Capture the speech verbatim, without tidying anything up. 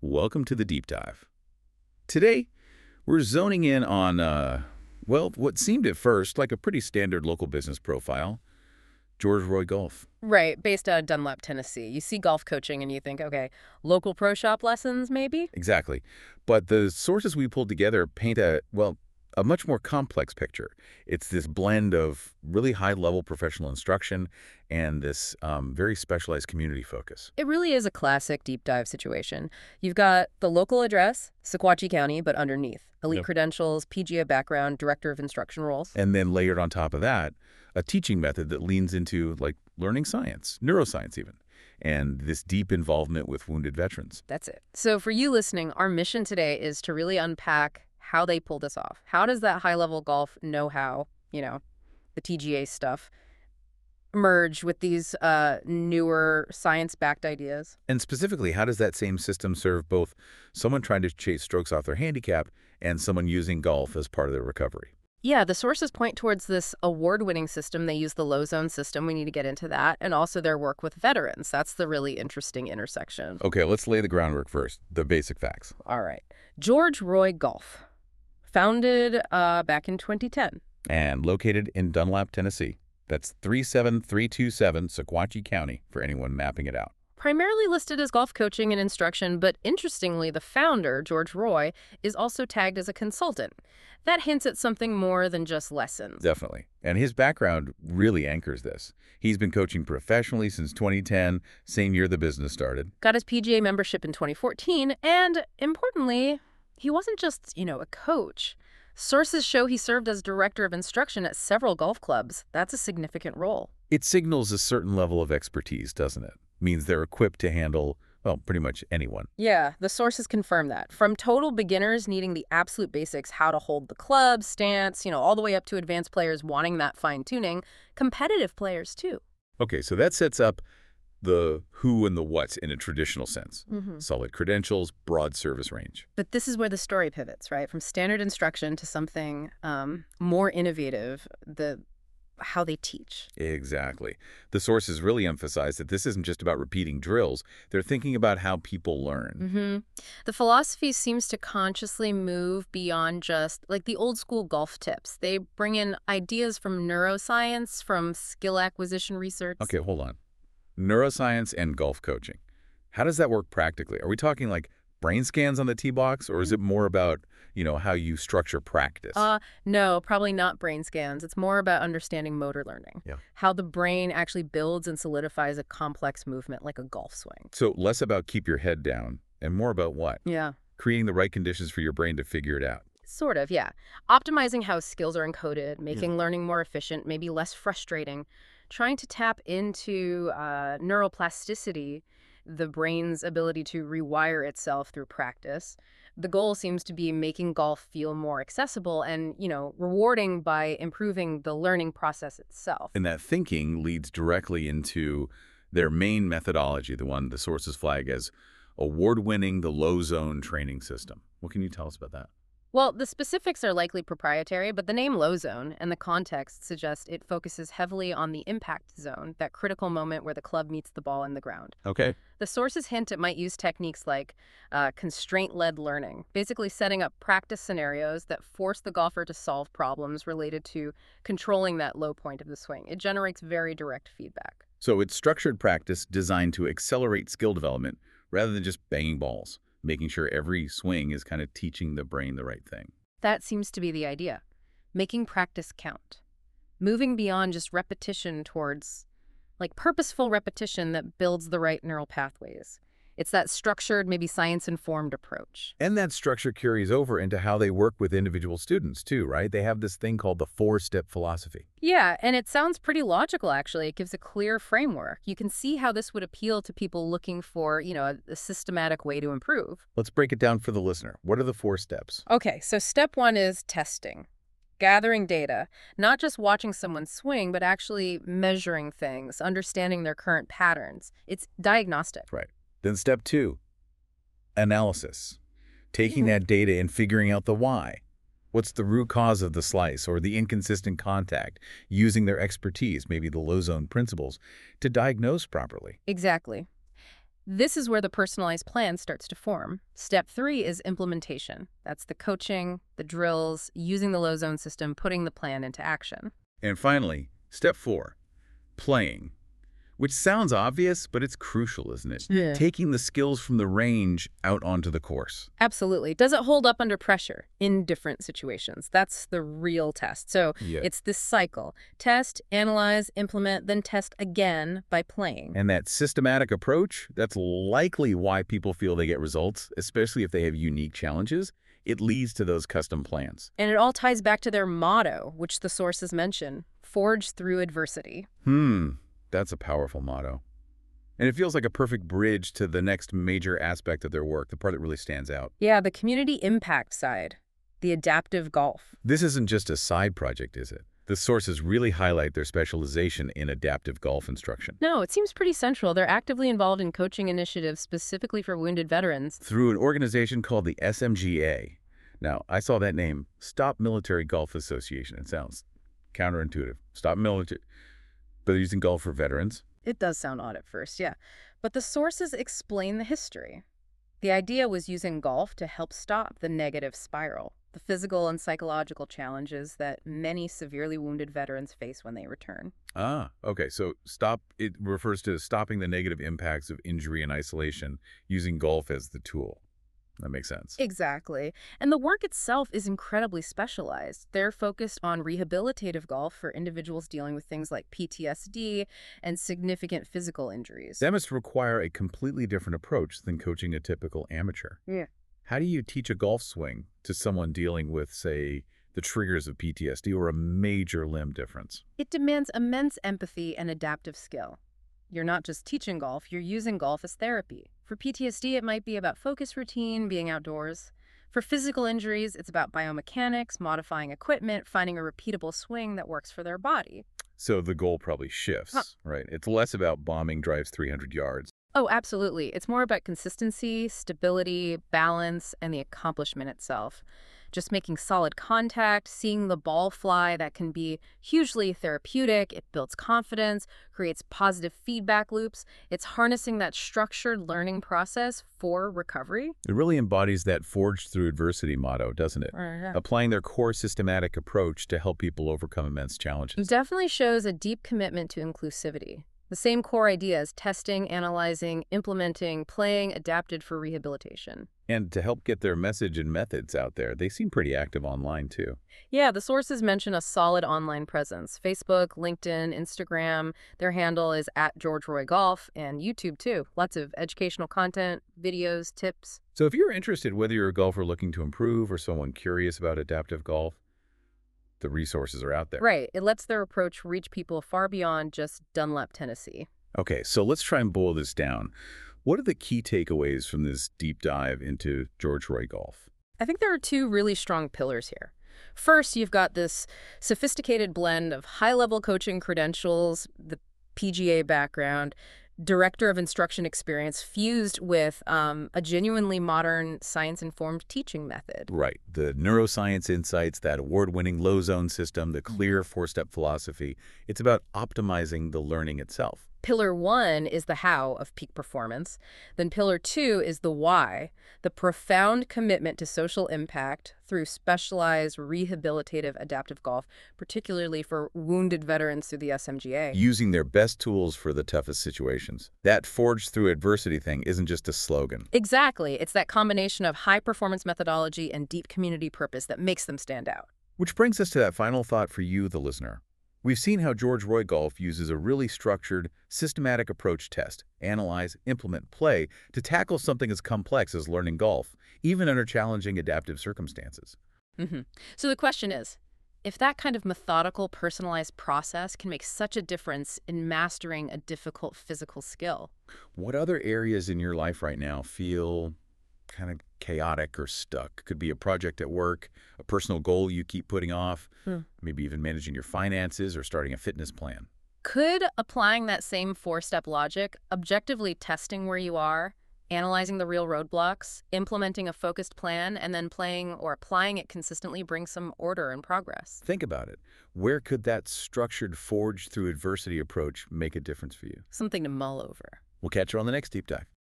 Welcome to the Deep Dive. Today, we're zoning in on, uh, well, what seemed at first like a pretty standard local business profile, George Roy Golf. Right, based out of Dunlap, Tennessee. You see golf coaching and you think, okay, local pro shop lessons, maybe? Exactly. But the sources we pulled together paint a, well, a much more complex picture. It's this blend of really high-level professional instruction and this um, very specialized community focus. It really is a classic deep dive situation. You've got the local address, Sequatchie County, but underneath. Elite Yep. credentials, P G A background, director of instruction roles. And then layered on top of that, a teaching method that leans into, like, learning science, neuroscience even, and this deep involvement with wounded veterans. That's it. So for you listening, our mission today is to really unpack how they pull this off. How does that high-level golf know-how, you know, the T G A stuff, merge with these uh, newer science-backed ideas? And specifically, how does that same system serve both someone trying to chase strokes off their handicap and someone using golf as part of their recovery? Yeah, the sources point towards this award-winning system. They use the low zone system. We need to get into that. And also their work with veterans. That's the really interesting intersection. Okay, let's lay the groundwork first, the basic facts. All right. George Roy Golf, founded uh, back in twenty ten. And located in Dunlap, Tennessee. That's three seven three two seven, Sequatchie County, for anyone mapping it out. Primarily listed as golf coaching and instruction, but interestingly, the founder, George Roy, is also tagged as a consultant. That hints at something more than just lessons. Definitely. And his background really anchors this. He's been coaching professionally since twenty ten, same year the business started. Got his P G A membership in twenty fourteen, and importantly, he wasn't just, you know, a coach. Sources show he served as director of instruction at several golf clubs. That's a significant role. It signals a certain level of expertise, doesn't it? Means they're equipped to handle, well, pretty much anyone. Yeah, the sources confirm that. From total beginners needing the absolute basics, how to hold the club, stance, you know, all the way up to advanced players wanting that fine-tuning, competitive players too. Okay, so that sets up the who and the what in a traditional sense. Mm-hmm. Solid credentials, broad service range. But this is where the story pivots, right? From standard instruction to something um, more innovative, the how they teach. Exactly. The sources really emphasize that this isn't just about repeating drills. They're thinking about how people learn. Mm-hmm. The philosophy seems to consciously move beyond just like the old school golf tips. They bring in ideas from neuroscience, from skill acquisition research. Okay, hold on. Neuroscience and golf coaching. How does that work practically? Are we talking like brain scans on the tee box, or is it more about, you know, how you structure practice? Uh, no, probably not brain scans. It's more about understanding motor learning. Yeah. How the brain actually builds and solidifies a complex movement like a golf swing. So less about keep your head down and more about what? Yeah. Creating the right conditions for your brain to figure it out. Sort of, yeah. Optimizing how skills are encoded, making learning more efficient, maybe less frustrating, trying to tap into uh, neuroplasticity, the brain's ability to rewire itself through practice. The goal seems to be making golf feel more accessible and, you know, rewarding by improving the learning process itself. And that thinking leads directly into their main methodology, the one the sources flag as award-winning the low zone training system. What can you tell us about that? Well, the specifics are likely proprietary, but the name low zone and the context suggest it focuses heavily on the impact zone, that critical moment where the club meets the ball in the ground. Okay. The sources hint it might use techniques like uh, constraint-led learning, basically setting up practice scenarios that force the golfer to solve problems related to controlling that low point of the swing. It generates very direct feedback. So it's structured practice designed to accelerate skill development rather than just banging balls, making sure every swing is kind of teaching the brain the right thing. That seems to be the idea. Making practice count. Moving beyond just repetition towards, like, purposeful repetition that builds the right neural pathways. It's that structured, maybe science-informed approach. And that structure carries over into how they work with individual students too, right? They have this thing called the four-step philosophy. Yeah, and it sounds pretty logical, actually. It gives a clear framework. You can see how this would appeal to people looking for, you know, a, a systematic way to improve. Let's break it down for the listener. What are the four steps? Okay, so step one is testing. Gathering data, not just watching someone swing, but actually measuring things, understanding their current patterns. It's diagnostic. Right. Then step two, analysis. Taking Mhm. that data and figuring out the why. What's the root cause of the slice or the inconsistent contact, using their expertise, maybe the low zone principles, to diagnose properly. Exactly. This is where the personalized plan starts to form. Step three is implementation. That's the coaching, the drills, using the low zone system, putting the plan into action. And finally, step four, playing. Which sounds obvious, but it's crucial, isn't it? Yeah. Taking the skills from the range out onto the course. Absolutely. Does it hold up under pressure in different situations? That's the real test. So Yeah. it's this cycle. Test, analyze, implement, then test again by playing. And that systematic approach, that's likely why people feel they get results, especially if they have unique challenges. It leads to those custom plans. And it all ties back to their motto, which the sources mention, forge through adversity. Hmm, that's a powerful motto. And it feels like a perfect bridge to the next major aspect of their work, the part that really stands out. Yeah, the community impact side, the adaptive golf. This isn't just a side project, is it? The sources really highlight their specialization in adaptive golf instruction. No, it seems pretty central. They're actively involved in coaching initiatives specifically for wounded veterans. Through an organization called the S M G A. Now, I saw that name, Stop Military Golf Association. It sounds counterintuitive. Stop military. But they're using golf for veterans. It does sound odd at first, yeah. But the sources explain the history. The idea was using golf to help stop the negative spiral, the physical and psychological challenges that many severely wounded veterans face when they return. Ah, okay. So stop, it refers to stopping the negative impacts of injury and isolation using golf as the tool. That makes sense. Exactly. And the work itself is incredibly specialized. They're focused on rehabilitative golf for individuals dealing with things like P T S D and significant physical injuries. That must require a completely different approach than coaching a typical amateur. Yeah. How do you teach a golf swing to someone dealing with, say, the triggers of P T S D or a major limb difference? It demands immense empathy and adaptive skill. You're not just teaching golf, you're using golf as therapy. For P T S D, it might be about focus routine, being outdoors. For physical injuries, it's about biomechanics, modifying equipment, finding a repeatable swing that works for their body. So the goal probably shifts, Huh. right? It's less about bombing drives three hundred yards. Oh, absolutely. It's more about consistency, stability, balance, and the accomplishment itself. Just making solid contact, seeing the ball fly, that can be hugely therapeutic. It builds confidence, creates positive feedback loops. It's harnessing that structured learning process for recovery. It really embodies that forged through adversity motto, doesn't it? Applying their core systematic approach to help people overcome immense It challenges. definitely shows a deep commitment to inclusivity. The same core ideas, testing, analyzing, implementing, playing, adapted for rehabilitation. And to help get their message and methods out there, they seem pretty active online too. Yeah, the sources mention a solid online presence. Facebook, LinkedIn, Instagram. Their handle is at George Roy Golf, and YouTube too. Lots of educational content, videos, tips. So if you're interested, whether you're a golfer looking to improve or someone curious about adaptive golf, the resources are out there. Right, it lets their approach reach people far beyond just Dunlap, Tennessee. Okay, so let's try and boil this down. What are the key takeaways from this deep dive into George Roy Golf? I think there are two really strong pillars here. First, you've got this sophisticated blend of high-level coaching credentials, the P G A background, director of instruction experience fused with um, a genuinely modern science-informed teaching method. Right. The neuroscience insights, that award-winning low zone system, the clear four-step philosophy. It's about optimizing the learning itself. Pillar one is the how of peak performance. Then pillar two is the why, the profound commitment to social impact through specialized rehabilitative adaptive golf, particularly for wounded veterans through the S M G A. Using their best tools for the toughest situations. That forged through adversity thing isn't just a slogan. Exactly. It's that combination of high-performance methodology and deep community purpose that makes them stand out. Which brings us to that final thought for you, the listener. We've seen how George Roy Golf uses a really structured, systematic approach: test, analyze, implement, play to tackle something as complex as learning golf, even under challenging adaptive circumstances. Mm-hmm. So the question is, if that kind of methodical, personalized process can make such a difference in mastering a difficult physical skill, What other areas in your life right now feel kind of chaotic or stuck? Could be a project at work, a personal goal you keep putting off, Hmm. maybe even managing your finances or starting a fitness plan. could applying that same four-step logic, objectively testing where you are, analyzing the real roadblocks, implementing a focused plan, and then playing or applying it consistently bring some order and progress? Think about it. Where could that structured, forged through adversity approach make a difference for you? Something to mull over. We'll catch you on the next Deep Dive.